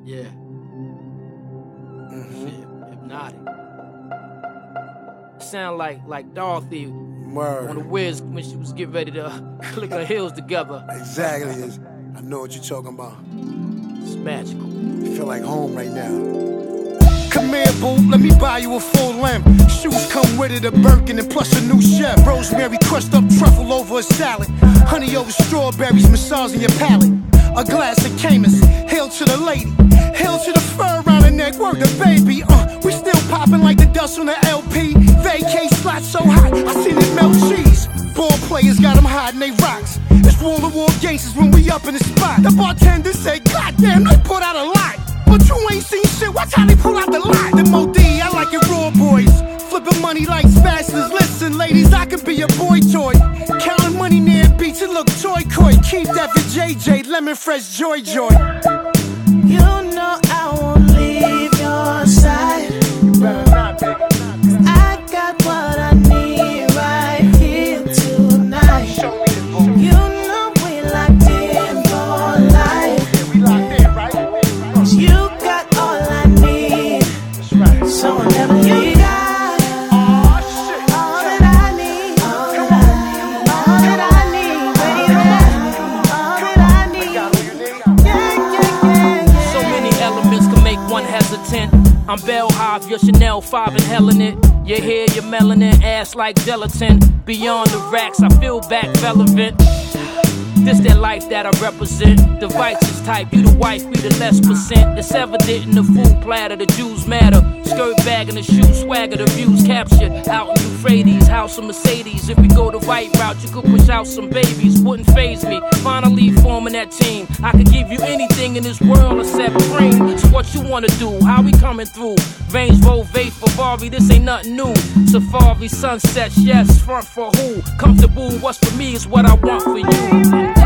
Yeah. Shit, hypnotic. Sound like Dorothy Word. on the Wiz when she was getting ready to click her heels together. Exactly. I know what you're talking about. It's magical. I feel like home right now. Come here, boo, let me buy you a full limb. Shoes come with it, a Birkin and plus a new chef. Rosemary crushed up truffle over a salad. Honey over strawberries, massaging your palate. A glass of Camus, hail to the lady. Hail to the fur around her neck, word the baby. We still popping like the dust on the LP. Vacay slot so hot, I seen it melt cheese. Ball players got them hiding they rocks. It's wall-to-wall gangsters when we up in the spot. The bartender said, goddamn, they put out a lot. But you ain't seen shit, watch how they pull out the lot. The MOD, I like it raw, boys. Flipping money like spatulas. Listen, ladies, I could be a boy toy. Counting money near beats, it look toy-coy. Keep that for JJ, lemon fresh joy. You know I won't leave your side. I got what I need right here tonight. You know we locked in for life. You got all I need, so I'll never leave. All that I need, all that I need, baby, all that I need. Yeah. So many elements can make one hesitant. I'm Bellhop, your Chanel 5 and Helen it. Your hair, your melanin, ass like gelatin. Beyond the racks, I feel back relevant. This that life that I represent. The righteous type, you the wife, we the less percent. It's evident in the food platter, the Jews matter. Skirt bag and the shoe swagger, the views captured. Out in Euphrates, house of Mercedes. If we go the right route, you could push out some babies. Wouldn't faze me. Finally forming that team. I could give you anything in this world except cream. So what you wanna do? How we coming through? Range Rover, Ferrari, this ain't nothing new. Safari, sunsets, yes, front for who? Comfortable, what's for me is what I want for you.